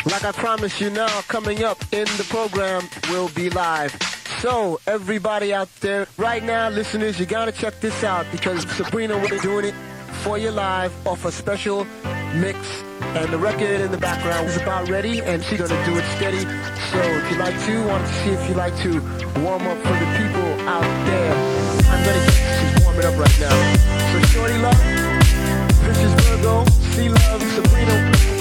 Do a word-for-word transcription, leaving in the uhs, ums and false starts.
Like I promised you now, coming up in the program will be live. So, everybody out there, right now, listeners, you gotta check this out because Sabrina will be doing it for you live off a special mix. And the record in the background is about ready, and she's gonna do it steady. So, if you like to, want to see if you like to warm up for the people out there. I'm gonna get she's warming up right now. So, Shorty Love, Vicious Virgo, C Love, Sabrina.